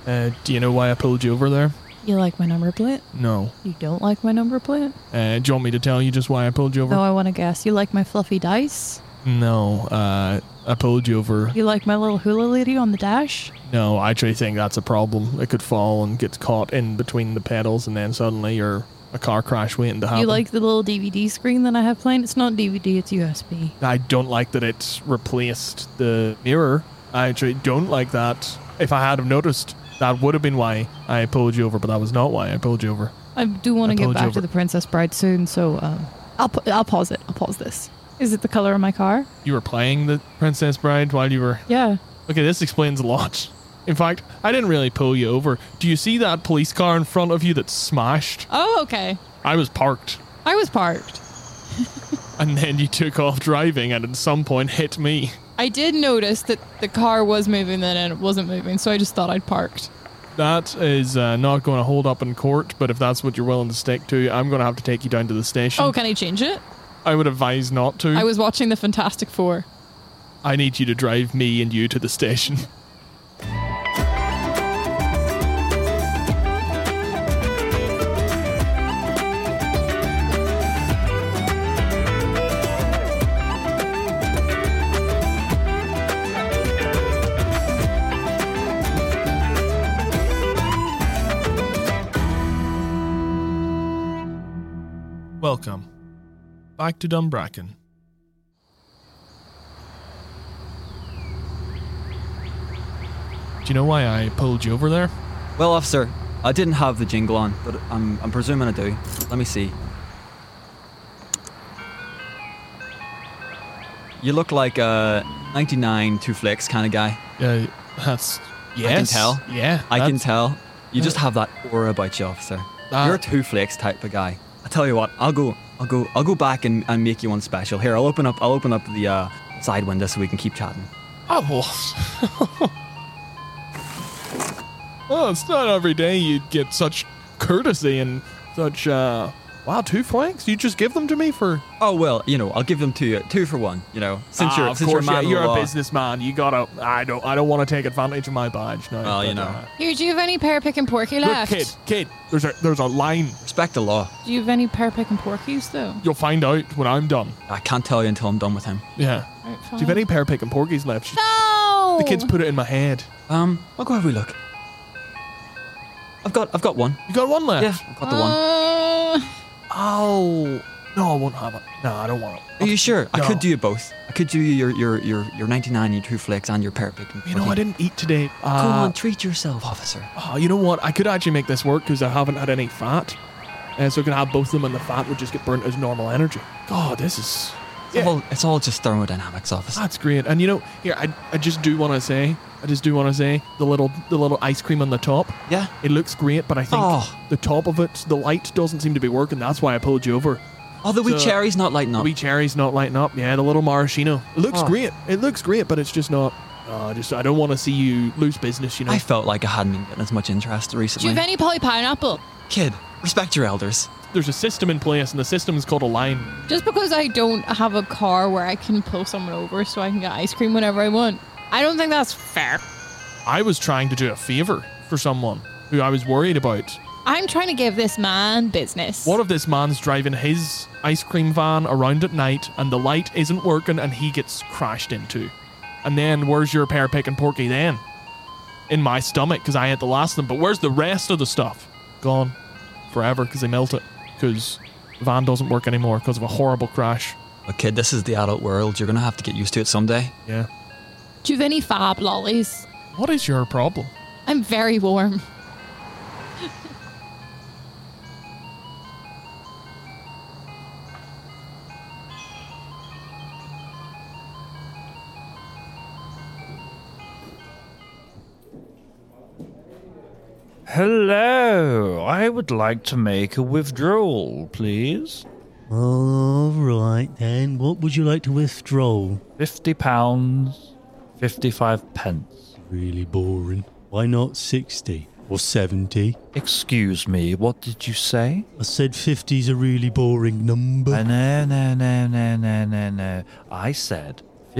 Do you know why I pulled you over there? You like my number plate? No. You don't like my number plate? Do you want me to tell you just why I pulled you over? No, I want to guess. You like my fluffy dice? No. I pulled you over. You like my little hula lady on the dash? No, I actually think that's a problem. It could fall and get caught in between the pedals, and then suddenly you're a car crash waiting to happen. You like the little DVD screen that I have playing? It's not DVD, it's USB. I don't like that it's replaced the mirror. I actually don't like that. If I had have noticed, that would have been why I pulled you over, but that was not why I pulled you over. I do want to get back to the Princess Bride soon, so I'll pause it. I'll pause this. Is it the color of my car? You were playing the Princess Bride while you were... Yeah. Okay, this explains a lot. In fact, I didn't really pull you over. Do you see that police car in front of you that's smashed? Oh, okay. I was parked. I was parked. And then you took off driving and at some point hit me. I did notice that the car was moving then and it wasn't moving, so I just thought I'd parked. That is not going to hold up in court, but if that's what you're willing to stick to, I'm going to have to take you down to the station. Oh, can I change it? I would advise not to. I was watching the Fantastic Four. I need you to drive me and you to the station. Welcome back to Dumbracken. Do you know why I pulled you over there? Well, officer, I didn't have the jingle on, but I'm presuming I do. Let me see. You look like a 99 Two Flicks kind of guy. That's... Yes. I can tell. Yeah. I can tell. You just have that aura about you, officer. You're a Two Flicks type of guy. I tell you what, I'll go back and make you one special. Here, I'll open up the side window so we can keep chatting. Oh, well. Well, it's not every day you get such courtesy and such, wow, 2 flanks? You just give them to me for... Oh, well, I'll give them to you, 2 for 1, since you're a man you're of the a law. businessman. You gotta, I don't want to take advantage of my badge. No, Well, Here, do you have any pear picking porky left? Look, kid, there's a line. Respect the law. Do you have any pear picking porkies, though? You'll find out when I'm done. I can't tell you until I'm done with him. Yeah. Right, Do you have any pear picking porkies left? No! The kids put it in my head. I'll go have a look. I've got one. You got one left? Yeah, I've got the one. Oh, no, I won't have it. No, I don't want it. Are you sure? No. I could do you both. I could do you your 99, your Two Flicks, and your pear picking. You know, I didn't eat today. Go on, treat yourself, officer. Oh, you know what? I could actually make this work because I haven't had any fat. So I can have both of them and the fat would just get burnt as normal energy. God, this is... It's all just thermodynamics, officer. That's great. And here, I just do want to say, the little ice cream on the top. Yeah. It looks great, but I think the top of it, the light doesn't seem to be working. That's why I pulled you over. Oh, the wee cherry's not lighting up. The wee cherry's not lighting up. Yeah, the little maraschino. It looks great. It looks great, but it's just not. I don't want to see you lose business, I felt like I hadn't been getting as much interest recently. Do you have any poly pineapple? Kid, respect your elders. There's a system in place, and the system is called a line. Just because I don't have a car where I can pull someone over so I can get ice cream whenever I want, I don't think that's fair. I was trying to do a favor for someone who I was worried about. I'm trying to give this man business. What if this man's driving his ice cream van around at night and the light isn't working and he gets crashed into? And then where's your pear picking porky then? In my stomach because I ate the last of them. But where's the rest of the stuff? Gone. Forever because they melted. Because the van doesn't work anymore because of a horrible crash. But kid, this is the adult world. You're going to have to get used to it someday. Yeah. Do you have any fab lollies? What is your problem? I'm very warm. Hello, I would like to make a withdrawal, please. All right then. What would you like to withdraw? £50, 55 pence. Really boring. Why not 60 or 70? Excuse me, what did you say? I said 50's a really boring number. No. I said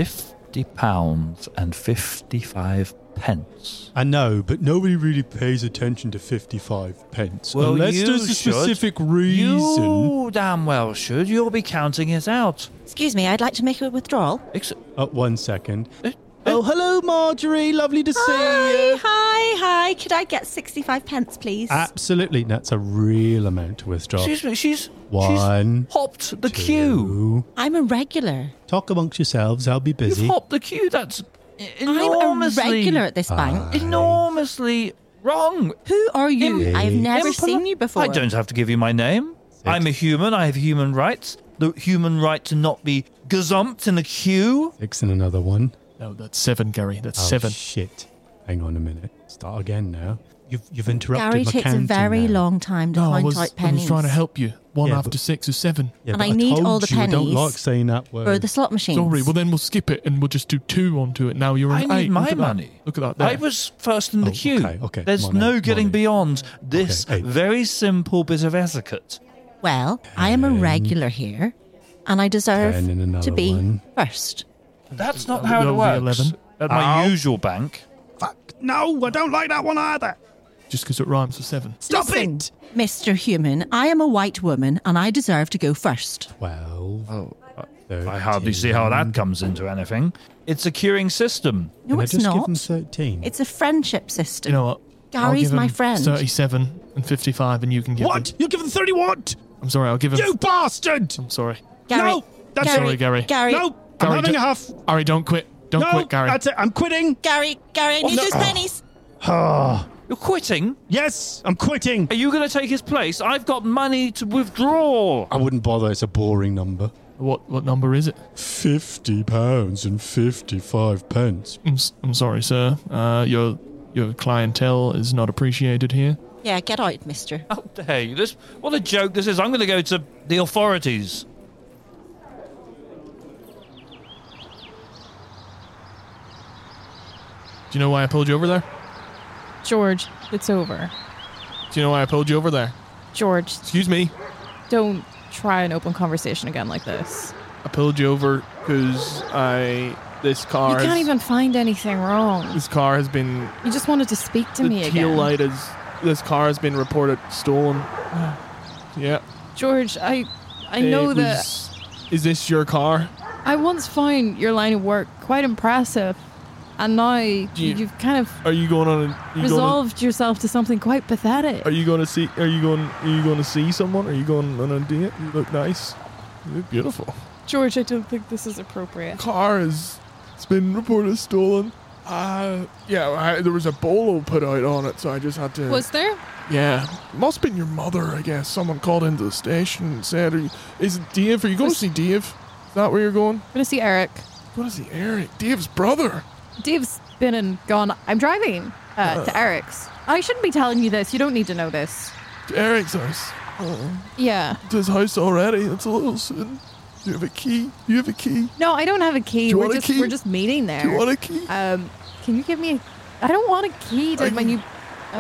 £50.55. I know, but nobody really pays attention to 55 pence. Well, unless you there's a should. specific reason. You damn well should. You'll be counting it out. Excuse me, I'd like to make a withdrawal. 1 second. Oh, hello, Marjorie. Lovely to see you. Hi. Could I get 65 pence, please? Absolutely. That's a real amount to withdraw. Excuse me, she's One, hopped the queue. I'm a regular. Talk amongst yourselves. I'll be busy. You've hopped the queue. That's I'm a enormously, regular at this bank. enormously wrong. Who are you? I've never Impoli- seen you before. I don't have to give you my name. I'm a human. I have human rights. The human right to not be gazumped in a queue. 6 and another one. No, that's 7, Gary. That's Oh, 7. shit. Hang on a minute. Start again now. You've interrupted Gary my takes a counting very now. long time to No, I count was out pennies trying to help you. 1 Yeah, after but- 6 is 7. Yeah, And but I need told all the you, I don't pennies like saying that word. for the slot machines. Sorry, well then we'll skip it and we'll just do 2 onto it. Now you're I on need 8. my Look at that. money. Look at that there. I was first in the Oh, queue. okay. There's Money, no getting money. beyond this Okay, 8. very simple bit of etiquette. Well, I am a regular here, and I deserve 10 and another to be one. first. That's not how it That'll be works. 11. At my usual bank. Fuck. No, I don't like that one either. Just because it rhymes with 7. Stop Listen, it. Mr. Human, I am a white woman, and I deserve to go first. 12. Oh, 13. I hardly see how that comes into anything. It's a queuing system. No, Can I it's just give not. them 13? It's a friendship system. You know what? I'll Gary's give my him friend. 37 and 55 and you can give What? You'll give them 30 what? I'm sorry, I'll give him... You bastard! I'm sorry. Gary, No, that's Gary, Sorry, Gary. Gary, No, I'm Gary, having ju- a half. Ari, don't quit. Don't No, quit, Gary. that's it. I'm quitting. Gary, I need those pennies. You're quitting? Yes, I'm quitting. Are you going to take his place? I've got money to withdraw. I wouldn't bother. It's a boring number. What number is it? £50 and 55 pence. I'm sorry, sir. Your clientele is not appreciated here. Yeah, get out, mister. How dare you? What a joke this is. I'm going to go to the authorities. Do you know why I pulled you over there? George, it's over. Do you know why I pulled you over there? George, Excuse me. don't try an open conversation again like this. I pulled you over because this car You can't has, even find anything wrong. this car has been You just wanted to speak to the me tail again. light is this car has been reported stolen. Yeah. George, I know that Is this your car? I once found your line of work quite impressive, and now you've kind of Are you going on resolved yourself to something quite pathetic. Are you going to see someone? Are you going on a date? You look nice. You look beautiful. George, I don't think this is appropriate. Car it's been reported stolen. There was a bolo put out on it, so I just had to. Was there? Yeah, must have been your mother, I guess. Someone called into the station and said, "Is it Dave? Are you going to see Dave? Is that where you're going? I'm gonna see Eric. Going to see Eric, Dave's brother." Dave's been and gone. I'm driving to Eric's. I shouldn't be telling you this. You don't need to know this. To Eric's house. Yeah. To his house already. That's a little soon. Do you have a key? Do you have a key? No, I don't have a key. Do you want a key? We're just meeting there. Do you want a key? Can you give me? I don't want a key to my new.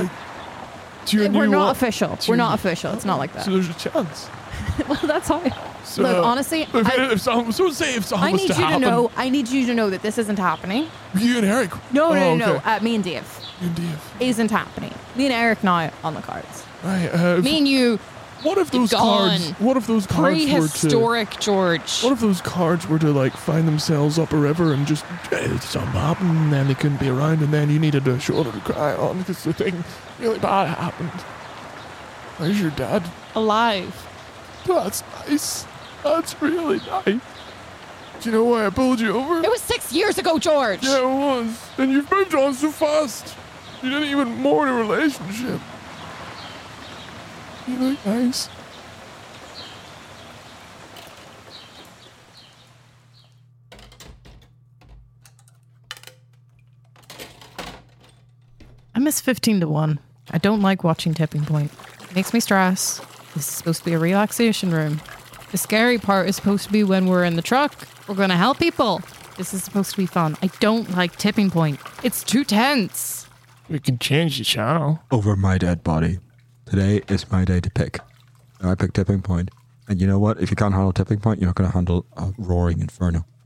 We're not official. We're not official. It's not like that. So there's a chance. Well, that's how. So, Look, honestly, if someone was I need you to know. I need you to know that this isn't happening. You and Eric. No. Okay. Me and Dave You and Dave. isn't happening. Me and Eric now on the cards. Right. Me and you, What if those gone. cards? What if those cards were to? prehistoric George. What if those cards were to like find themselves up a river and just something happened and then they couldn't be around and then you needed a shoulder to cry on because the thing really bad happened. Where's your dad? Alive. That's nice. That's really nice. Do you know why I pulled you over? It was 6 years ago, George. Yeah, it was. And you've moved on so fast. You didn't even mourn a relationship. You look nice. I miss 15 to 1. I don't like watching Tipping Point. It makes me stress. This is supposed to be a relaxation room. The scary part is supposed to be when we're in the truck. We're going to help people. This is supposed to be fun. I don't like Tipping Point. It's too tense. We can change the channel. Over my dead body. Today is my day to pick. I picked Tipping Point. And you know what? If you can't handle Tipping Point, you're not going to handle a roaring inferno.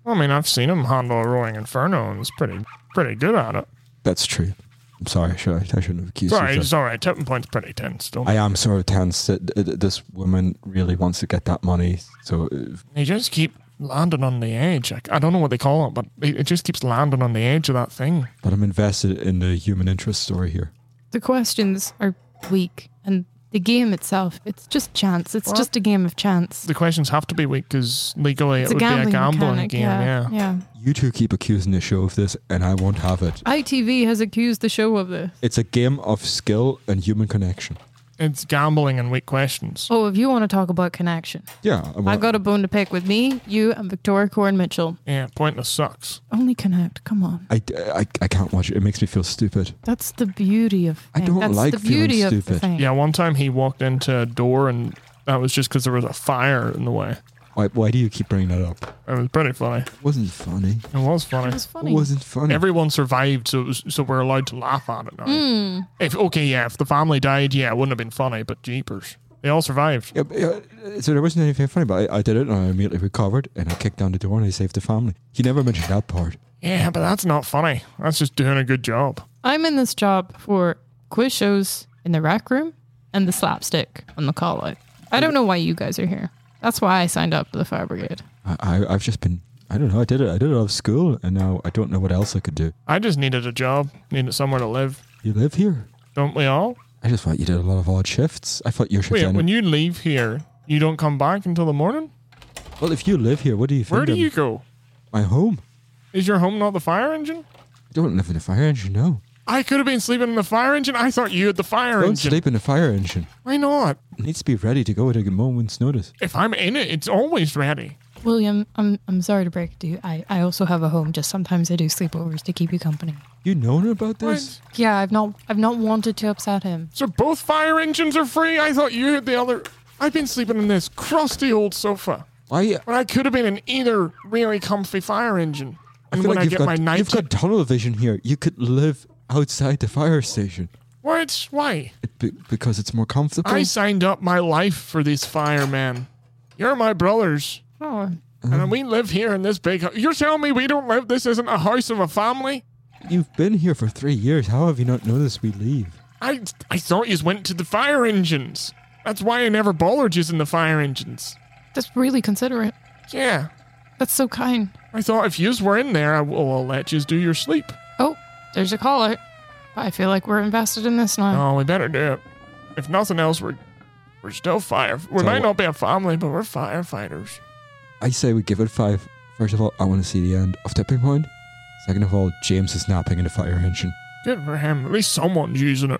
I mean, I've seen him handle a Roaring Inferno and he's pretty good at it. That's true. I'm sorry. I shouldn't have accused Sorry, you. it's all right. Tipping Point's pretty tense. I am sort of tense that this woman really wants to get that money. So They just keep landing on the edge. I don't know what they call it, but it just keeps landing on the edge of that thing. but I'm invested in the human interest story here. The questions are weak, and the game itself, it's just chance. It's What? just a game of chance. The questions have to be weak because legally It's it would be a gambling mechanic, game. yeah. You two keep accusing the show of this, and I won't have it. ITV has accused the show of this. It's a game of skill and human connection. It's gambling and weak questions. Oh, if you want to talk about connection, Yeah. I got a bone to pick with me, you, and Victoria Corn Mitchell. Yeah, Pointless sucks. Only connect. Come on. I can't watch it. It makes me feel stupid. That's the beauty of. I don't That's like the beauty feeling of the stupid. thing. Yeah, one time he walked into a door and that was just because there was a fire in the way. Why do you keep bringing that up? It was pretty funny. It wasn't funny. It was funny. It was funny. It wasn't funny. Everyone survived, so we're allowed to laugh at it now. Hmm. If the family died, yeah, it wouldn't have been funny, but jeepers. They all survived. Yeah, so there wasn't anything funny, but I did it and I immediately recovered and I kicked down the door and I saved the family. You never mentioned that part. Yeah, but that's not funny. That's just doing a good job. I'm in this job for quiz shows in the rec room and the slapstick on the call out. I don't know why you guys are here. That's why I signed up to the Fire Brigade. I've just been, I don't know, I did it out of school and now I don't know what else I could do. I just needed a job, needed somewhere to live. You live here? Don't we all? I just thought you did a lot of odd shifts. I thought your shifts Wait, ended. when you leave here, you don't come back until the morning? Well, if you live here, what do you think? Where do you go? My home. Is your home not the fire engine? I don't live in a fire engine, no. I could have been sleeping in the fire engine. I thought you had the fire Don't engine. sleep in a fire engine. Why not? It needs to be ready to go at a moment's notice. If I'm in it, it's always ready. William, I'm sorry to break it to you. I also have a home. Just sometimes I do sleepovers to keep you company. You known about this? What? Yeah, I've not wanted to upset him. So both fire engines are free? I thought you had the other. I've been sleeping in this crusty old sofa. Why? But I could have been in either really comfy fire engine. I And feel when like I you've get got, my night you've got tunnel vision here. You could live outside the fire station. What? Why? Because it's more comfortable. I signed up my life for this fire, man. You're my brothers. Oh, And we live here in this big house. You're telling me we don't live? This isn't a house of a family? You've been here for 3 years. How have you not noticed we leave? I thought you went to the fire engines. That's why I never bothered you in the fire engines. that's really considerate. Yeah. That's so kind. I thought if yous were in there, I'll let yous do your sleep. Oh, there's a call out. I feel like we're invested in this now. Oh, we better do it. If nothing else, we're still We So might not be a family, but we're firefighters. I say we give it 5. First of all, I want to see the end of Tipping Point. Second of all, James is napping in the fire engine. Good for him. At least someone's using it.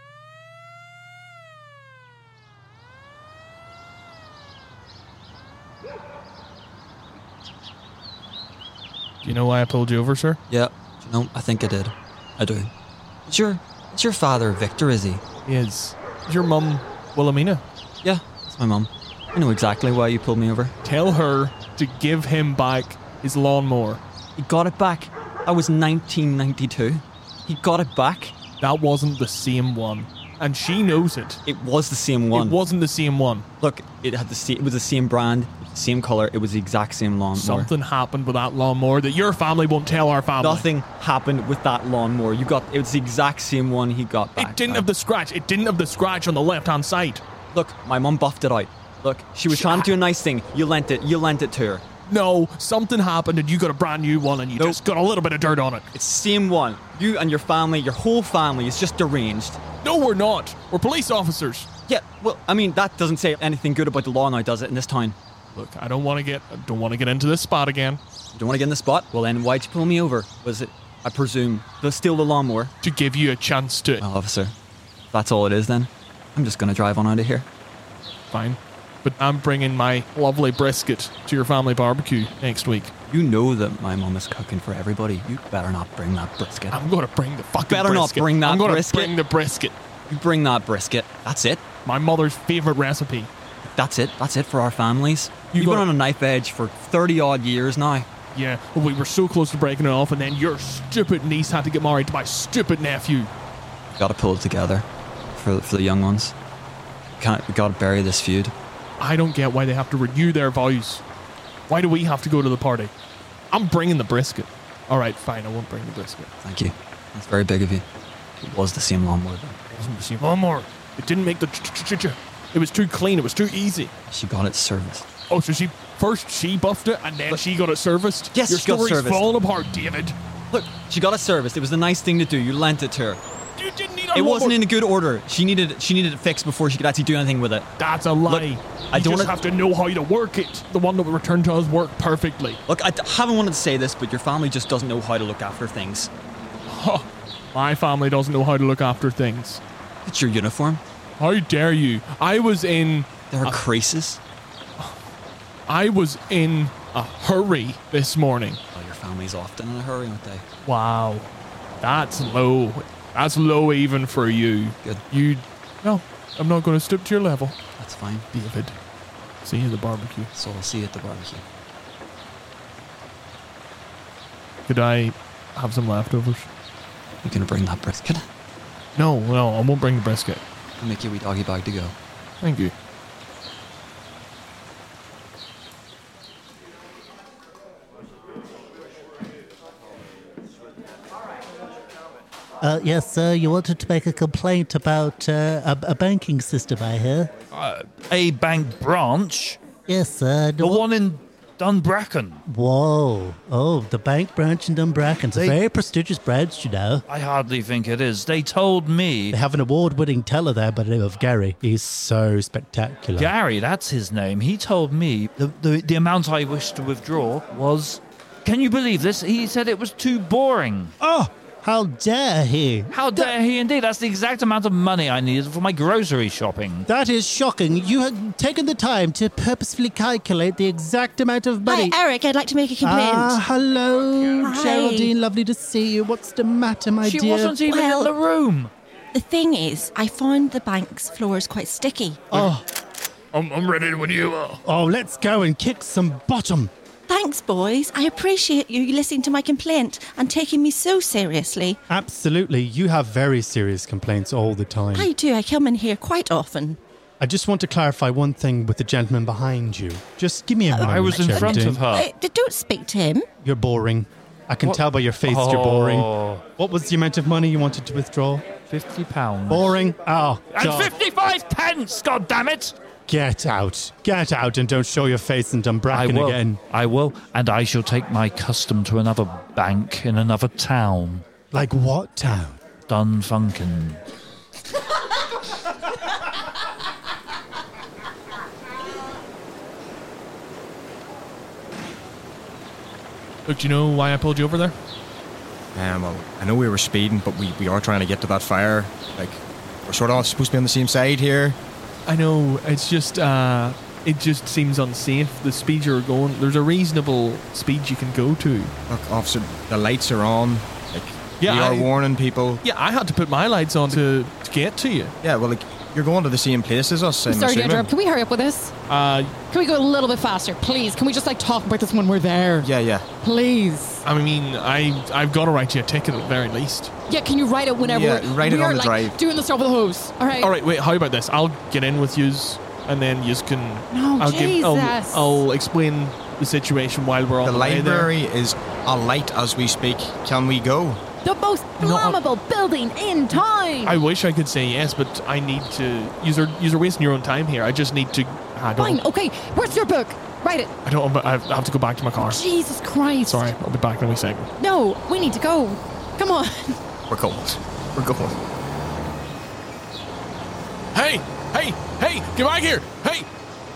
Do you know why I pulled you over, sir? Yeah, you know, I think I did. I do. It's your father, Victor, is he? He is. Is your mum Wilhelmina? Yeah, it's my mum. I know exactly why you pulled me over. Tell her to give him back his lawnmower. He got it back. That was 1992. He got it back. That wasn't the same one. And she knows it. It was the same one. It wasn't the same one. Look, it was the same brand, same color. It was the exact same lawnmower. Something happened with that lawnmower that your family won't tell our family. Nothing happened with that lawnmower. It was the exact same one he got back. It didn't have the scratch. It didn't have the scratch on the left-hand side. Look, my mum buffed it out. Look, she was trying to do a nice thing. You lent it to her. No, something happened and you got a brand new one and you Nope. just got a little bit of dirt on it. It's the same one. You and your family, your whole family is just deranged. No, we're not. We're police officers. Yeah, well, I mean, that doesn't say anything good about the law now, does it, in this town? Look, I don't want to get into this spot again. You don't want to get in the spot? Well, then why'd you pull me over? Was it, I presume, to steal the lawnmower? To give you a chance to. Well, officer, if that's all it is then. I'm just going to drive on out of here. Fine. But I'm bringing my lovely brisket to your family barbecue next week. You know that my mum is cooking for everybody. You better not bring that brisket. I'm going to bring the fucking Better not brisket. bring that I'm gonna brisket. bring the brisket. You bring that brisket. That's it. My mother's favorite recipe. That's it. That's it for our families. You You've been got- on a knife edge for 30 odd years now. Yeah, well, we were so close to breaking it off, and then your stupid niece had to get married to my stupid nephew. Got to pull it together for the young ones. We got to bury this feud. I don't get why they have to renew their vows. Why do we have to go to the party? I'm bringing the brisket. All right, fine. I won't bring the brisket. Thank you. That's very big of you. It was the same lawnmower, though. It wasn't the same lawnmower. It didn't make the ch-ch-ch-ch. It was too clean. It was too easy. She got it serviced. Oh, so she buffed it and then she got it serviced? Yes, Your she got story's serviced. falling apart, David. Look, she got it serviced. It was the nice thing to do. You lent it to her. You didn't need It wasn't in a good order. She needed it fixed before she could actually do anything with it. That's a lie. I don't just have to know how to work it. The one that we returned to us worked perfectly. Look, I haven't wanted to say this, but your family just doesn't know how to look after things. Huh. My family doesn't know how to look after things. It's your uniform. How dare you? I was in There are creases. a hurry this morning. Well, your family's often in a hurry, aren't they? Wow. That's low. That's low even for you. Good. No, I'm not going to stoop to your level. That's fine. David. See you at the barbecue. So I'll see you at the barbecue. Could I have some leftovers? You gonna bring that brisket? No, I won't bring the brisket. I'll make you a wee doggy bag to go. Thank you. Yes, sir, you wanted to make a complaint about a banking system, I hear. A bank branch? Yes, sir. The one in Dunbracken. Whoa. Oh, the bank branch in Dunbracken. It's a very prestigious branch, you know. I hardly think it is. They told me... They have an award-winning teller there by the name of Gary. He's so spectacular. Gary, that's his name. He told me the amount I wished to withdraw was... Can you believe this? He said it was too boring. Oh, how dare he? How dare he indeed? That's the exact amount of money I needed for my grocery shopping. That is shocking. You have taken the time to purposefully calculate the exact amount of money. Hi, Eric. I'd like to make a complaint. Hello, Hi. Geraldine. Lovely to see you. What's the matter, my She dear? wasn't even Well- in the room. The thing is, I found the bank's floors quite sticky. Oh, I'm ready when you are. let's go and kick some bottom. Thanks, boys. I appreciate you listening to my complaint and taking me so seriously. Absolutely. You have very serious complaints all the time. I do. I come in here quite often. I just want to clarify one thing with the gentleman behind you. Just give me a moment, I was in front Geraldine. of her. Don't speak to him. You're boring. I can What? tell by your face you're boring. Oh, What was the amount of money you wanted to withdraw? £50. Boring. Oh, And God. 55 pence, God damn it! Get out. Get out and don't show your face in I Dunbracken will. again. I will. And I shall take my custom to another bank in another town. Like what town? Dunfunkin. Look, do you know why I pulled you over there? Well, I know we were speeding, but we are trying to get to that fire. Like, we're sort of all supposed to be on the same side here. I know, it's just, it just seems unsafe. The speed you're going, there's a reasonable speed you can go to. Look, officer, the lights are on. Like, Yeah, we are I- warning people. Yeah, I had to put my lights on to get to you. Yeah, well, like, you're going to the same place as us, I'm Sorry to assuming. interrupt. Can we hurry up with this? Can we go a little bit faster, please? Can we just talk about this when we're there? Yeah. Please. I mean, I've got to write you a ticket at the very least. Yeah, can you write it whenever Yeah, write it we're on the drive. doing the stuff with the hose? All right. All right, wait, how about this? I'll get in with yous, and then yous can... No, Jesus. I'll explain the situation while we're on The the way there. library is alight as we speak. Can we go? The most flammable building in town. I wish I could say yes, but I need to... Yous are wasting your own time here. I just need to... I don't... Fine. Okay. Where's your book? Write it. I don't... I have to go back to my car. Jesus Christ. Sorry, I'll be back in a wee second. No, we need to go. Come on. We're going. We're going. Hey! Get back here! Hey!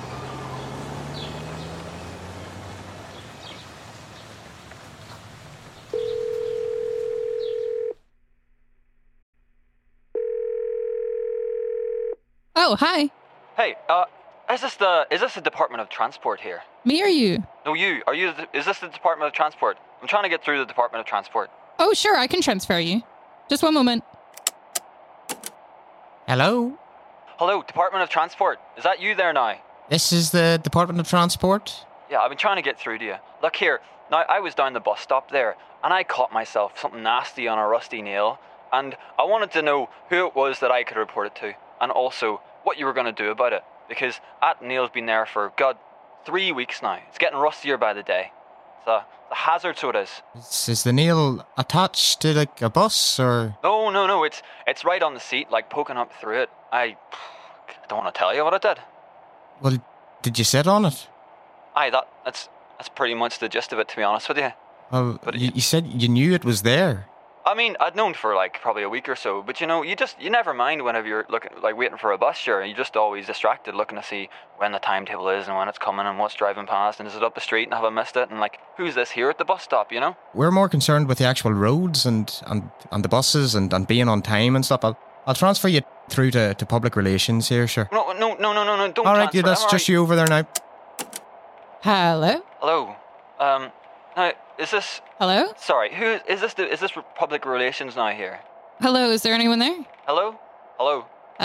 Oh, hi. Hey, is this the Department of Transport here? Me or you? No, you. Is this the Department of Transport? I'm trying to get through the Department of Transport. Oh, sure. I can transfer you. Just one moment. Hello? Hello, Department of Transport. Is that you there now? This is the Department of Transport? Yeah, I've been trying to get through to you. Look here. Now, I was down the bus stop there, and I caught myself something nasty on a rusty nail, and I wanted to know who it was that I could report it to, and also what you were going to do about it, because that nail's been there for, God, 3 weeks now. It's getting rustier by the day. a hazard, so it is. Is the nail attached to like a bus or? No. It's right on the seat, like poking up through it. I don't want to tell you what it did. Well, did you sit on it? Aye, that's pretty much the gist of it, to be honest with you. Well, but you said you knew it was there. I mean, I'd known for like probably a week or so, but you know, you never mind whenever you're waiting for a bus, sure. You're just always distracted looking to see when the timetable is and when it's coming and what's driving past and is it up the street and have I missed it and like who's this here at the bus stop, you know? We're more concerned with the actual roads and the buses and being on time and stuff. I'll transfer you through to public relations here, sure. No, don't. All right, that's just you over there now. Hello? Hello. Now, is this... Hello? Sorry, is this public relations now here? Hello, is there anyone there? Hello? Hello?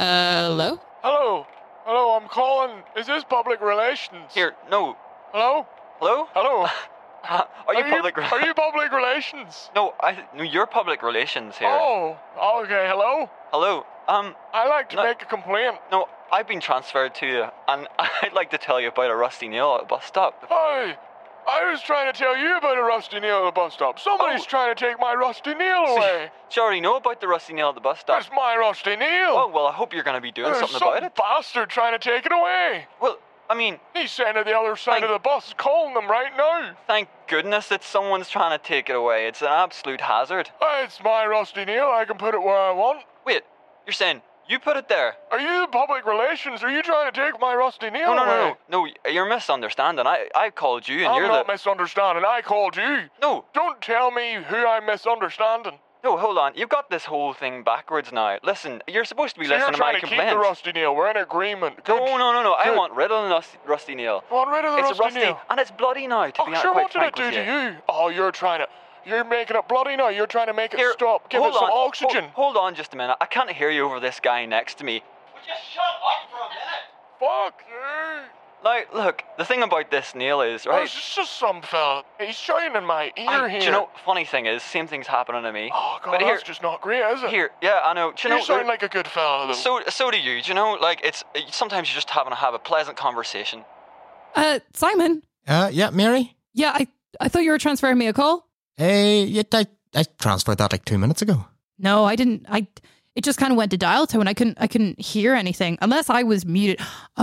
Hello, I'm calling. Is this public relations? Here, no. Hello? Are you public relations? No, you're public relations here. Oh, okay, hello? Hello, I'd like to make a complaint. No, I've been transferred to you, and I'd like to tell you about a rusty nail at a bus stop. Hi, I was trying to tell you about a rusty nail at the bus stop. Somebody's trying to take my rusty nail away. So you already know about the rusty nail at the bus stop. It's my rusty nail. Oh, well, I hope you're going to be doing something about it. There's some bastard trying to take it away. Well, I mean... He's sitting at the other side of the bus, calling them right now. Thank goodness that someone's trying to take it away. It's an absolute hazard. It's my rusty nail. I can put it where I want. Wait, you're saying you put it there? Are you the public relations? Are you trying to take my rusty nail away? No, you're misunderstanding. I called you and I'm not misunderstanding. I called you. No. Don't tell me who I'm misunderstanding. No, hold on. You've got this whole thing backwards now. Listen, you're supposed to be listening to my complaints. You're trying to keep the rusty nail. We're in agreement. No. I want rid of the rusty nail. Want rid of the rusty nail? And it's bloody now, to be quite what did frank it do with to you? Oh, you're making it bloody now. You're trying to make it stop. Give it some oxygen. Hold on just a minute. I can't hear you over this guy next to me. Would you shut up for a minute? Fuck you. Now, look, the thing about this nail is, right? It's just some fella. He's shouting in my ear here. Do you know, funny thing is, same thing's happening to me. Oh, God, that's just not great, is it? Yeah, I know. You sound like a good fella, though. So do you. Do you know, like, sometimes you just happen to have a pleasant conversation. Simon? Yeah, Mary? Yeah, I thought you were transferring me a call. I transferred that like 2 minutes ago. No, I didn't. It just kind of went to dial tone. I couldn't hear anything unless I was muted.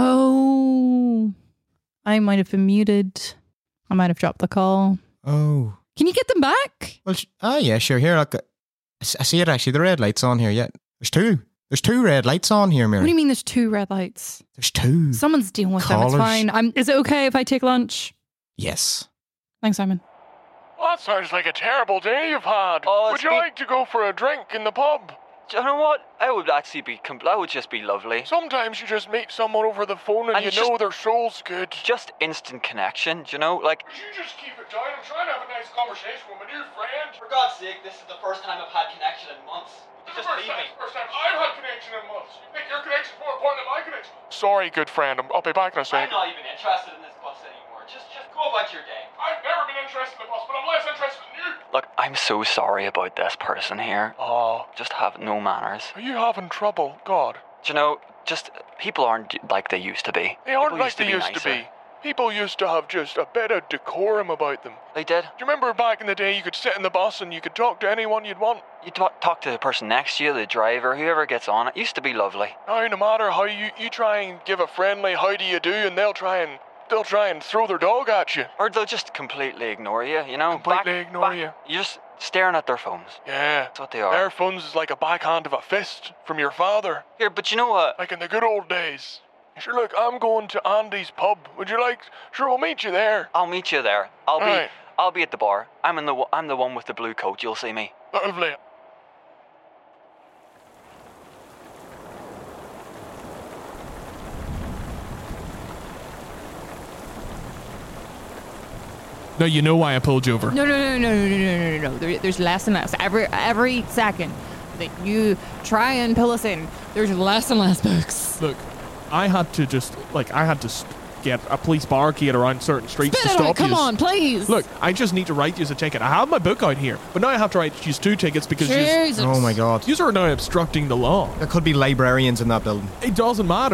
Oh, I might have been muted. I might have dropped the call. Oh. Can you get them back? Well, yeah, sure. Here, look, I see it actually. The red light's on here. Yeah, there's two. There's two red lights on here, Mary. What do you mean there's two red lights? There's two. Someone's dealing with them. It's fine. Is it okay if I take lunch? Yes. Thanks, Simon. Well, that sounds like a terrible day you've had. Would you like to go for a drink in the pub? Do you know what? I would actually that would just be lovely. Sometimes you just meet someone over the phone and you know their soul's good. Just instant connection, do you know? Like... Would you just keep it down? I'm trying to have a nice conversation with my new friend. For God's sake, this is the first time I've had connection in months. First time I've had connection in months. You think your connection's more important than my connection? Sorry, good friend. I'll be back in a second. I'm not even interested in this bus anymore. Just go about your day. I've never been interested in the bus, but I'm less interested in you. Look, I'm so sorry about this person here. Oh. Just have no manners. Are you having trouble? God. Do you know, just people aren't like they used to be. They aren't like they used to be. People used to have just a bit of decorum about them. They did. Do you remember back in the day you could sit in the bus and you could talk to anyone you'd want? You talk to the person next to you, the driver, whoever gets on. It used to be lovely. Now, no matter how you try and give a friendly how do you do, and they'll try and throw their dog at you. Or they'll just completely ignore you, you know? Completely ignore you. You're just staring at their phones. Yeah. That's what they are. Their phones is like a backhand of a fist from your father. Here, but you know what? Like in the good old days. Sure, look, I'm going to Andy's pub. Would you like... Sure, we'll meet you there. I'll meet you there. I'll be at the bar. I'm the one with the blue coat. You'll see me. Lovely. No, you know why I pulled you over. No. There's less and less. Every second that you try and pull us in, there's less and less books. Look, I had to get a police barricade around certain streets to stop you. Come on, please. Look, I just need to write you a ticket. I have my book out here, but now I have to write you 2 tickets because oh my God. You are now obstructing the law. There could be librarians in that building. It doesn't matter.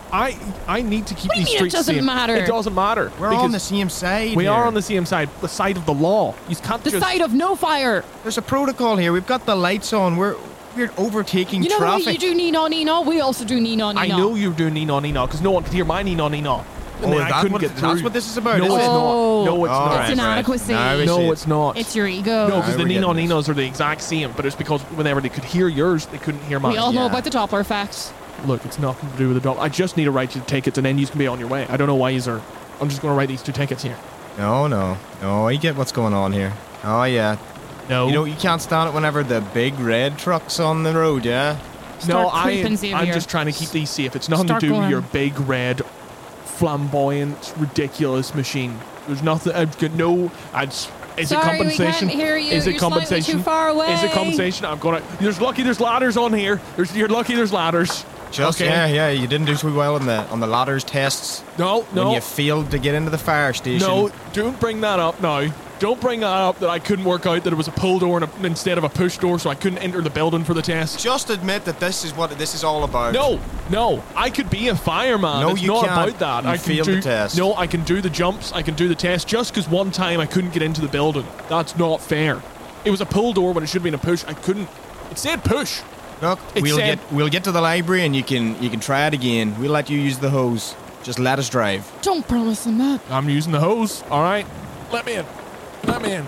I need to keep What do you these mean it streets doesn't safe. matter? It doesn't matter. We're on the same side. We here. are on the same side of the law. You can't The just... side of no fire. There's a protocol here. We've got the lights on. We're overtaking You know traffic. what? You do Nino. We also do Nino. I know you're doing Nino, because no one could hear my Nino. And then I couldn't get through. That's what this is about, No, is it's it? not. No, it's not. It's inadequacy. No, it's not. It's your ego. No, because the we're getting Ninos are the exact same, but it's because whenever they could hear yours, they couldn't hear mine. We all know about the Doppler effect. Look, it's nothing to do with the Doppler. I just need to write you the tickets, and then you can be on your way. I don't know why you are. I'm just going to write these 2 tickets here. No. I get what's going on here. Oh, yeah. No. You can't stand it whenever the big red truck's on the road, yeah? No, creeping, I'm Xavier. just trying to keep these safe. It's nothing Start to do with going. your big red, flamboyant, ridiculous machine. There's nothing. Is Sorry, it compensation? we can't hear you. Is it You're slightly compensation? too far away. Is it compensation? I'm gonna. There's ladders on here. You're lucky. There's ladders. Just Okay. yeah. You didn't do too well on the ladders tests. No. When you failed to get into the fire station. No, don't bring that up now. Don't bring that up that I couldn't work out that it was a pull door instead of a push door, so I couldn't enter the building for the test. Just admit that this is what this is all about. No, I could be a fireman. No, it's you not can't. about that. You I can failed do the test. No, I can do the jumps. I can do the test. Just because one time I couldn't get into the building, that's not fair. It was a pull door when it should have been a push. I couldn't. It said push. Look, It said- we'll get to the library and you can try it again. We'll let you use the hose. Just let us drive. Don't promise him that. I'm using the hose. All right, let me in. Let me in.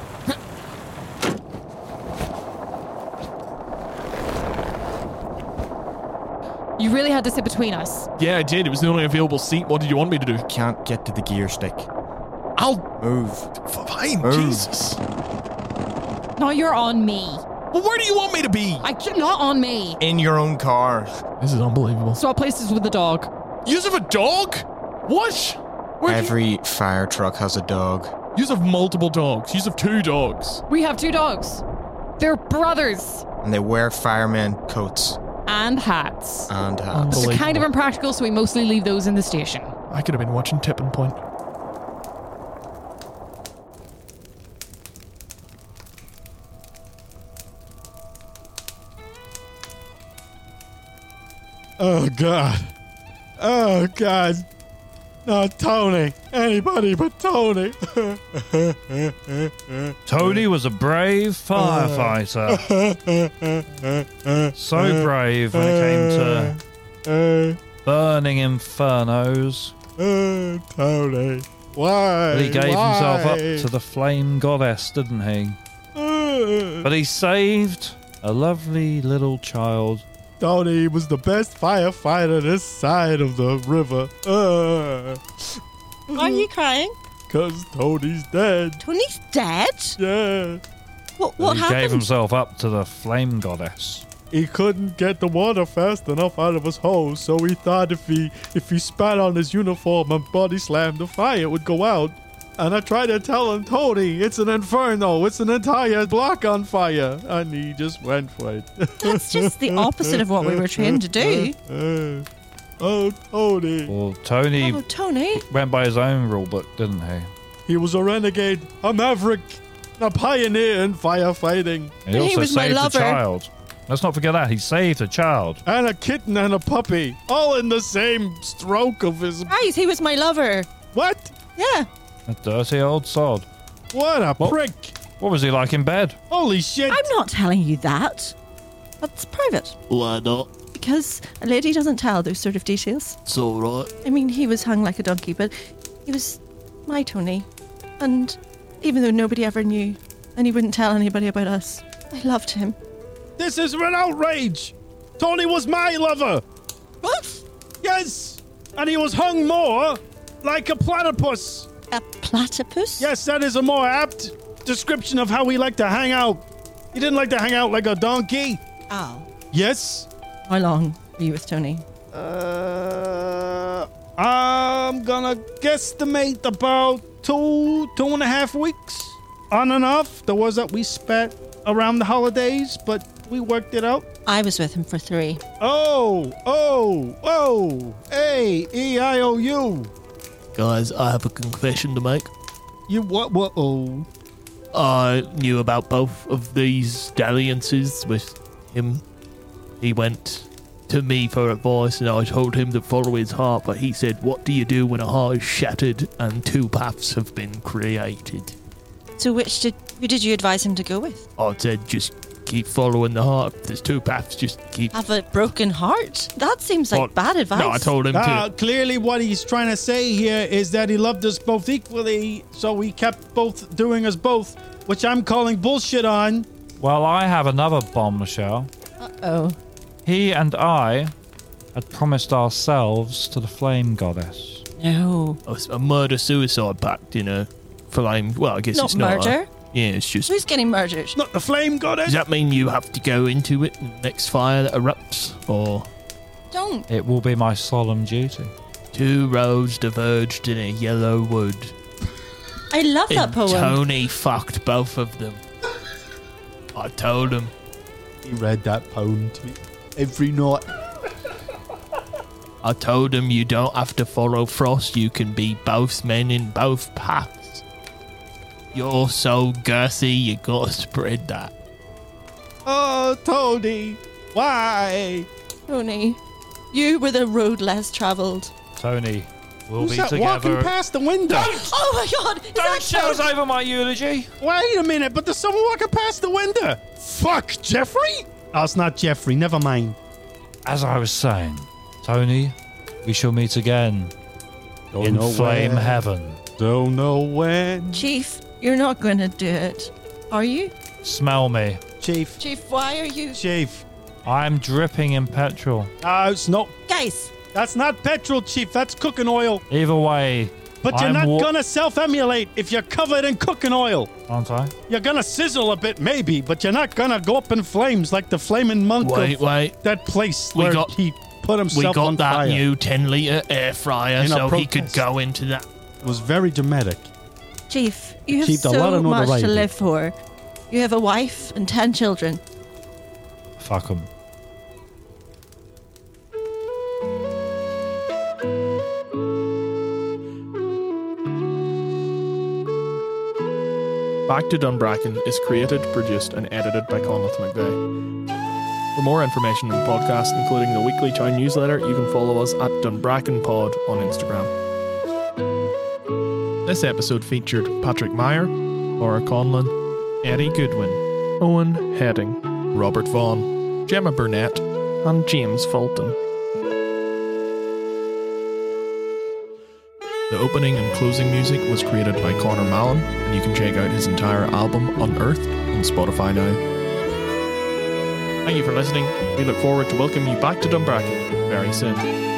You really had to sit between us. Yeah, I did. It was the only available seat. What did you want me to do? Can't get to the gear stick. I'll Move. fine. Move. Jesus. No, you're on me. Well, where do you want me to be? Not on me. In your own car. This is unbelievable. Swap places with the dog. Use of a dog? What? Where do Every fire truck has a dog. Use of multiple dogs. Use of 2 dogs. We have 2 dogs. They're brothers. And they wear fireman coats And hats. and hats. They're kind of impractical, so we mostly leave those in the station. I could have been watching Tipping Point. Oh, God. Oh, God. No, Tony. Anybody but Tony. Tony was a brave firefighter. So brave when it came to burning infernos. Tony. Why? But he gave himself up Why? to the flame goddess, didn't he? But he saved a lovely little child. Tony was the best firefighter this side of the river. Are you crying? Cause Tony's dead. Tony's dead? Yeah. What But he gave happened? himself up to the flame goddess. He couldn't get the water fast enough out of his hose, so he thought if he spat on his uniform and body slammed, the fire would go out. And I tried to tell him, Tony, it's an inferno. It's an entire block on fire. And he just went for it. That's just the opposite of what we were trained to do. Oh, Tony. Well, Tony Oh, Tony. went by his own rule book, didn't he? He was a renegade, a maverick, a pioneer in firefighting. He also was my saved a lover. child. Let's not forget that. He saved a child. And a kitten and a puppy. All in the same stroke of his... Right, he was my lover. What? Yeah. A dirty old sod. What a What? prick. What was he like in bed? Holy shit. I'm not telling you that. That's private. Why not? Because a lady doesn't tell those sort of details. It's all right. I mean, he was hung like a donkey, but he was my Tony. And even though nobody ever knew, and he wouldn't tell anybody about us, I loved him. This is an outrage. Tony was my lover. What? Yes. And he was hung more like a platypus. A platypus? Yes, that is a more apt description of how we like to hang out. He didn't like to hang out like a donkey. Oh. Yes. How long were you with Tony? I'm gonna guesstimate about 2.5 weeks. On and off. There was that we spat around the holidays, but we worked it out. I was with him for 3. Oh. Hey, E-I-O-U. Guys, I have a confession to make. You what? Oh. I knew about both of these dalliances with him. He went to me for advice, and I told him to follow his heart, but he said, what do you do when a heart is shattered and two paths have been created? So who did you advise him to go with? I said, just keep following the heart. If there's two paths, just keep... Have a broken heart? That seems like bad advice. No, I told him to... Clearly what he's trying to say here is that he loved us both equally, so he kept both doing us both, which I'm calling bullshit on. Well, I have another bombshell. Uh-oh. He and I had promised ourselves to the flame goddess. No. A murder-suicide pact, flame... Well, I guess Not it's not... murder? Yeah, it's just... Who's getting murdered? Not the flame goddess? Does that mean you have to go into it in the next fire that erupts? Or... Don't. It will be my solemn duty. Two roads diverged in a yellow wood. I love that poem. Tony fucked both of them. I told him. He read that poem to me every night. I told him you don't have to follow Frost. You can be both men in both paths. You're so girthy, you gotta spread that. Oh, Tony, why? Tony, you were the road less travelled. Tony, we'll Who's be that together. walking past the window? Oh my God! Don't shout over my eulogy. Wait a minute, but there's someone walking past the window. Fuck, Jeffrey? Oh, it's not Jeffrey. Never mind. As I was saying, Tony, we shall meet again in flame heaven. Don't know when. Chief, you're not going to do it, are you? Smell me. Chief. Chief, why are you... Chief. I'm dripping in petrol. Oh, it's not... Guys! That's not petrol, Chief. That's cooking oil. Either way... But you're not gonna self-emulate if you're covered in cooking oil. Aren't I? You're gonna sizzle a bit, maybe, but you're not gonna go up in flames like the flaming monk of that place where he put himself on fire. We got that new 10-litre air fryer so he could go into that. It was very dramatic. Chief, you have Chief, a lot so of much to notoriety. live for. You have a wife and 10 children. Fuck 'em. Back to Dunbracken is created, produced, and edited by Conleth McVeigh. For more information on the podcast, including the weekly town newsletter, you can follow us at DunbrackenPod on Instagram. This episode featured Patrick Meyer, Laura Conlon, Eddie Goodwin, Owen Heading, Robert Vaughan, Gemma Burnett, and James Fulton. The opening and closing music was created by Connor Mallon, and you can check out his entire album Unearthed on Spotify now. Thank you for listening. We look forward to welcoming you back to Dunbracken very soon.